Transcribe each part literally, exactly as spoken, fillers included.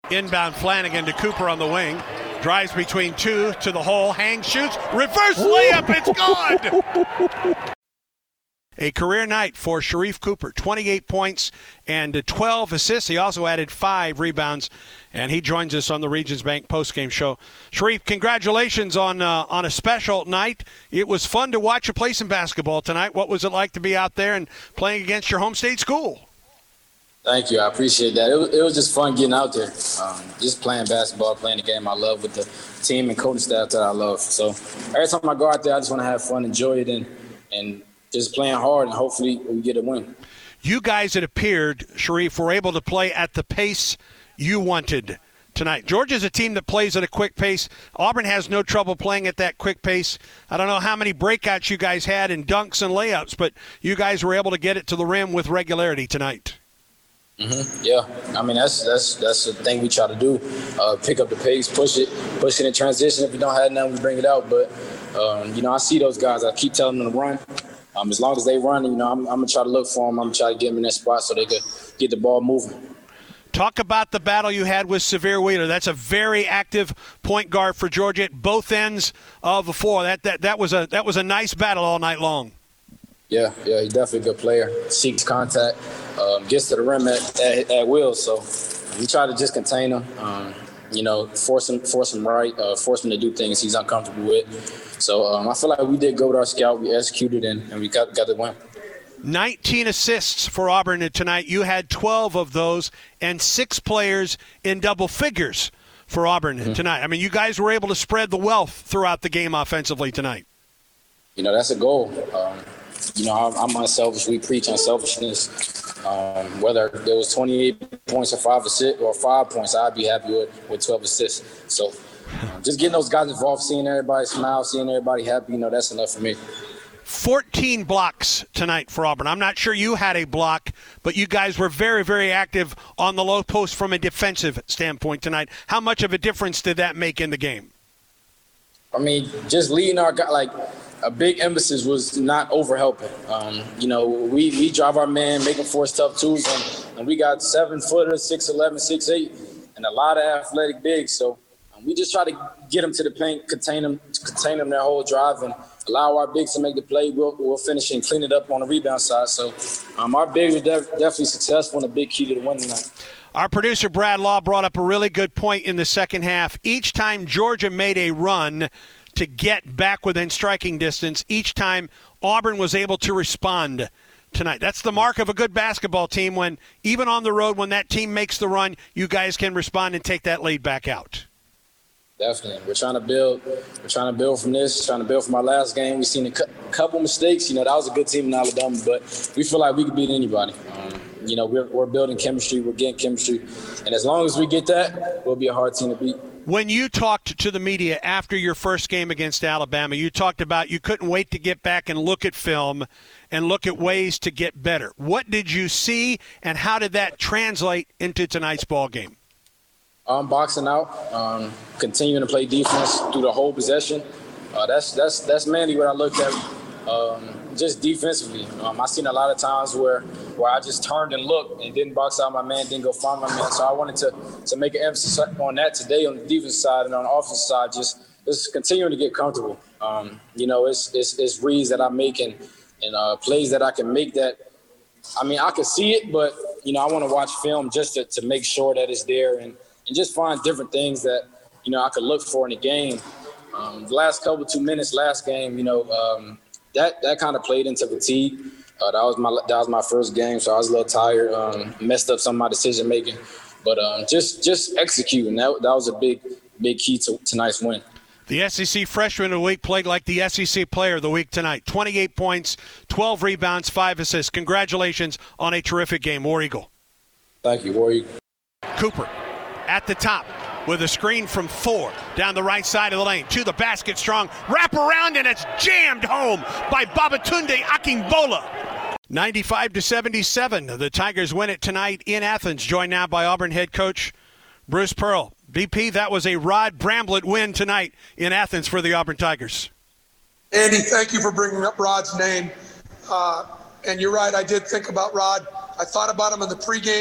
Inbound Flanagan to Cooper on the wing. Drives between two to the hole. Hangs, shoots. Reverse layup. It's good. A career night for Sharife Cooper. twenty-eight points and twelve assists. He also added five rebounds. And he joins us on the Regions Bank postgame show. Sharife, congratulations on uh, on a special night. It was fun to watch you play some basketball tonight. What was it like to be out there and playing against your home state school? Thank you. I appreciate that. It was, it was just fun getting out there, um, just playing basketball, playing the game I love with the team and coaching staff that I love. So every time I go out there, I just want to have fun, enjoy it, and and just playing hard, and hopefully we get a win. You guys, it appeared, Sharife, were able to play at the pace you wanted tonight. Georgia's a team that plays at a quick pace. Auburn has no trouble playing at that quick pace. I don't know how many breakouts you guys had in dunks and layups, but you guys were able to get it to the rim with regularity tonight. Mm-hmm. Yeah, I mean that's that's that's the thing we try to do. Uh, pick up the pace, push it, push it in transition. If we don't have none, we bring it out. But um, you know, I see those guys. I keep telling them to run. Um, as long as they run, you know, I'm, I'm gonna try to look for them. I'm gonna try to get them in that spot so they could get the ball moving. Talk about the battle you had with Severe Wheeler. That's a very active point guard for Georgia at both ends of the floor. That that that was a that was a nice battle all night long. Yeah, yeah, he's definitely a good player. Seeks contact, um, gets to the rim at, at, at will. So we try to just contain him. Um, you know, force him, force him right, uh, force him to do things he's uncomfortable with. So um, I feel like we did go with our scout. We executed, and, and we got got the win. nineteen assists for Auburn tonight. You had twelve of those, and six players in double figures for Auburn mm-hmm. tonight. I mean, you guys were able to spread the wealth throughout the game offensively tonight. You know, that's a goal. Um, you know, I'm, I'm unselfish. We preach unselfishness. Um, whether there was twenty-eight points or five assists or five points, I'd be happy with, with twelve assists. So um, just getting those guys involved, seeing everybody smile, seeing everybody happy, you know, that's enough for me. fourteen blocks tonight for Auburn. I'm not sure you had a block, but you guys were very, very active on the low post from a defensive standpoint tonight. How much of a difference did that make in the game? I mean, just leading our guy, like a big emphasis was not over helping. Um, you know, we, we drive our man, make him force tough twos, and, and we got seven footers, six eleven, six eight, and a lot of athletic bigs. So um, we just try to get them to the paint, contain them, contain them their whole drive, and allow our bigs to make the play. We'll, we'll finish and clean it up on the rebound side. So um, our bigs were def- definitely successful and a big key to the win tonight. Our producer, Brad Law, brought up a really good point in the second half. Each time Georgia made a run to get back within striking distance, each time Auburn was able to respond tonight. That's the mark of a good basketball team when, even on the road, when that team makes the run, you guys can respond and take that lead back out. Definitely. We're trying to build. We're trying to build from this, trying to build from our last game. We've seen a cu- couple mistakes. You know, that was a good team in Alabama, but we feel like we could beat anybody. Um, you know, we're, we're building chemistry. We're getting chemistry. And as long as we get that, we'll be a hard team to beat. When you talked to the media after your first game against Alabama, you talked about you couldn't wait to get back and look at film and look at ways to get better. What did you see, and how did that translate into tonight's ball game? Um, boxing out, um, continuing to play defense through the whole possession. Uh, that's that's that's mainly what I looked at. Um, just defensively, um, I seen a lot of times where where I just turned and looked and didn't box out my man, didn't go find my man. So I wanted to to make an emphasis on that today on the defense side, and on the offense side, just just continuing to get comfortable. Um, you know, it's it's, it's reads that I'm making and uh, plays that I can make that. I mean, I can see it, but you know, I want to watch film just to, to make sure that it's there and. and just find different things that, you know, I could look for in the game. Um, the last couple, two minutes, last game, you know, um, that that kind of played into fatigue. Uh, that was my that was my first game, so I was a little tired, um, messed up some of my decision making. But um, just just executing, that that was a big, big key to tonight's win. The S E C Freshman of the Week played like the S E C Player of the Week tonight. twenty-eight points, twelve rebounds, five assists. Congratulations on a terrific game, War Eagle. Thank you, War Eagle. Cooper at the top with a screen from four down the right side of the lane to the basket. Strong wrap around, and it's jammed home by Babatunde Akingbola. ninety-five to seventy-seven. The Tigers win it tonight in Athens. Joined now by Auburn head coach Bruce Pearl. B P, that was a Rod Bramblett win tonight in Athens for the Auburn Tigers. Andy, thank you for bringing up Rod's name. Uh, and you're right, I did think about Rod. I thought about him in the pregame.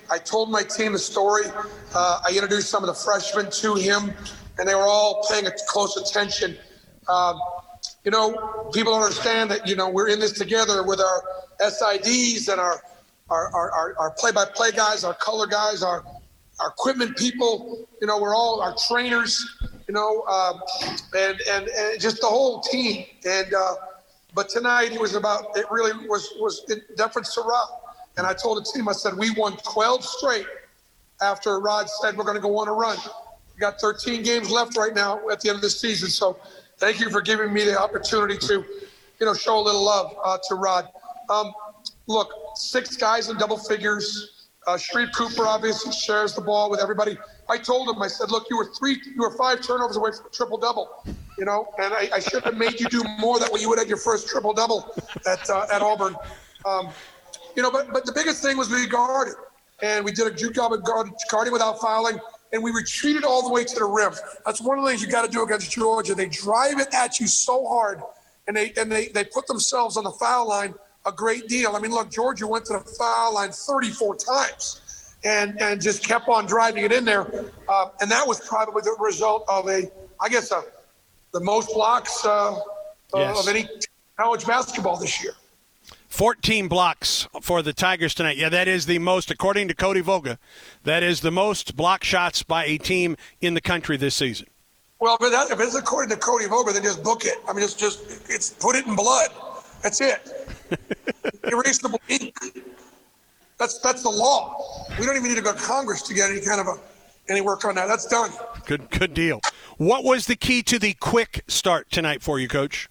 I told my team the story. Uh, I introduced some of the freshmen to him, and they were all paying close attention. Um, you know, people don't understand that, you know, we're in this together with our S I Ds and our our, our, our, our play-by-play guys, our color guys, our, our equipment people. You know, we're all our trainers, you know, um, and, and, and just the whole team. And uh, but tonight it was about, it really was, was in deference to Rod. And I told the team, I said, we won twelve straight after Rod said we're going to go on a run. We got thirteen games left right now at the end of the season. So thank you for giving me the opportunity to, you know, show a little love uh, to Rod. Um, look, six guys in double figures. Uh, Sharife Cooper obviously shares the ball with everybody. I told him, I said, look, you were three, you were five turnovers away from a triple double, you know, and I, I should have made you do more that way you would have your first triple double at uh, at Auburn. Um, you know, but but the biggest thing was we guarded, and we did a good job of guard, guarding without fouling. And we retreated all the way to the rim. That's one of the things you got to do against Georgia. They drive it at you so hard, and they and they, they put themselves on the foul line a great deal. I mean, look, Georgia went to the foul line thirty-four times and, and just kept on driving it in there. Uh, and that was probably the result of a, I guess, a, the most blocks uh, yes. of any college basketball this year. fourteen blocks for the Tigers tonight. Yeah, that is the most, according to Cody Voga, that is the most block shots by a team in the country this season. Well, but that, if it's according to Cody Voga, then just book it. I mean, it's just, it's put it in blood. That's it. Erasable ink. That's that's the law. We don't even need to go to Congress to get any kind of a any work on that. That's done. Good, good deal. What was the key to the quick start tonight for you, Coach?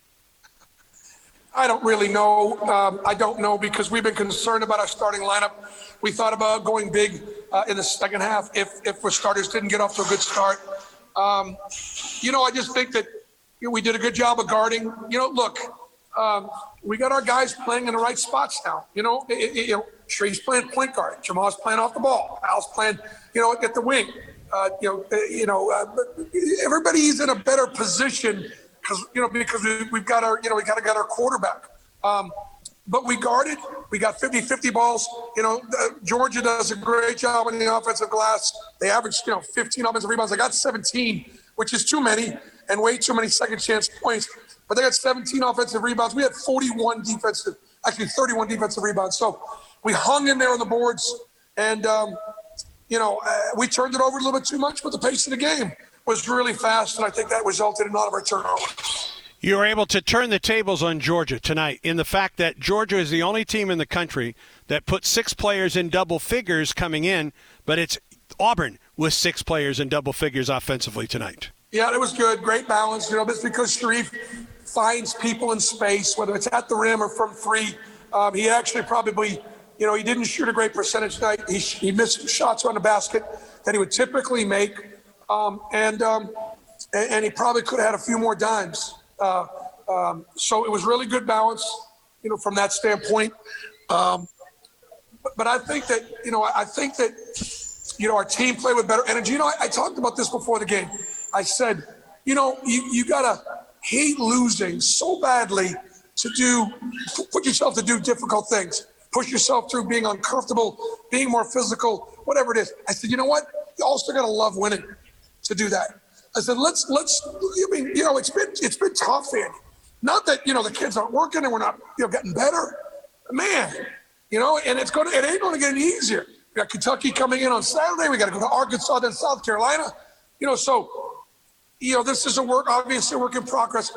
I don't really know. Um, I don't know because we've been concerned about our starting lineup. We thought about going big uh, in the second half if if our starters didn't get off to a good start. Um, you know, I just think that you know, we did a good job of guarding. You know, look, um, we got our guys playing in the right spots now. You know, it, it, you know, Sharif's playing point guard. Jamal's playing off the ball. Al's playing, you know, at the wing. Uh, you know, uh, you know, uh, but everybody's in a better position. Because you know, because we've got our, you know, we got to get our quarterback. Um, but we guarded. We got fifty-fifty balls. You know, uh, Georgia does a great job on the offensive glass. They averaged, you know, fifteen offensive rebounds. They got seventeen, which is too many, and way too many second chance points. But they got seventeen offensive rebounds. We had forty-one defensive, actually thirty-one defensive rebounds. So we hung in there on the boards, and um, you know, uh, we turned it over a little bit too much. But the pace of the game was really fast, and I think that resulted in a lot of our turnovers. You were able to turn the tables on Georgia tonight in the fact that Georgia is the only team in the country that put six players in double figures coming in, but it's Auburn with six players in double figures offensively tonight. Yeah, it was good. Great balance. You know, it's because Sharife finds people in space, whether it's at the rim or from three. Um, he actually probably, you know, he didn't shoot a great percentage tonight. He, he missed shots on the basket that he would typically make. Um, and, um, and and he probably could have had a few more dimes. Uh, um, so it was really good balance, you know, from that standpoint. Um, but, but I think that, you know, I think that, you know, our team played with better energy. You know, I, I talked about this before the game. I said, you know, you, you got to hate losing so badly to do, put yourself to do difficult things, push yourself through being uncomfortable, being more physical, whatever it is. I said, you know what? You also got to love winning to do that. I said, let's, let's, I mean, you know, it's been, it's been tough, Andy. Not that, you know, the kids aren't working and we're not, you know, getting better. Man, you know, and it's going to, it ain't going to get any easier. We got Kentucky coming in on Saturday. We got to go to Arkansas, then South Carolina. You know, so, you know, this is a work, obviously a work in progress.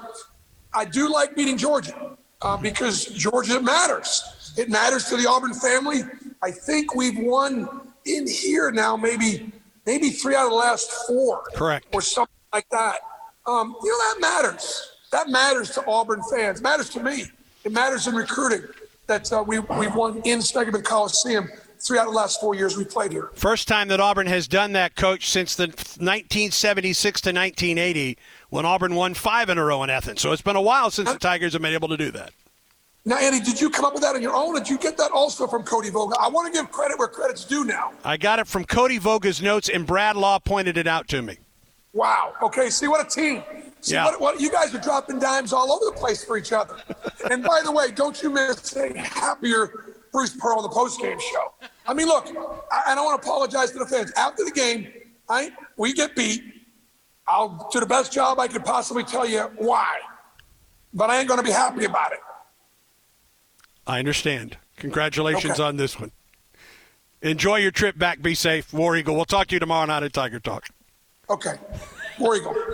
I do like beating Georgia uh, because Georgia matters. It matters to the Auburn family. I think we've won in here now maybe maybe three out of the last four. Correct. Or something like that. Um, you know, that matters. That matters to Auburn fans. It matters to me. It matters in recruiting that uh, we, we've won in Stegeman Coliseum three out of the last four years we played here. First time that Auburn has done that, Coach, since the nineteen seventy-six to nineteen eighty when Auburn won five in a row in Athens. So it's been a while since the Tigers have been able to do that. Now, Andy, did you come up with that on your own, or did you get that also from Cody Voga? I want to give credit where credit's due now. I got it from Cody Voga's notes, and Brad Law pointed it out to me. Wow. Okay, see, what a team. See, yeah. what, what you guys are dropping dimes all over the place for each other. And by the way, don't you miss a happier Bruce Pearl on the postgame show. I mean, look, I, I don't want to apologize to the fans. After the game, I we get beat. I'll do the best job I could possibly tell you why. But I ain't going to be happy about it. I understand. Congratulations okay. on this one. Enjoy your trip back. Be safe. War Eagle. We'll talk to you tomorrow night at Tiger Talk. Okay. War Eagle.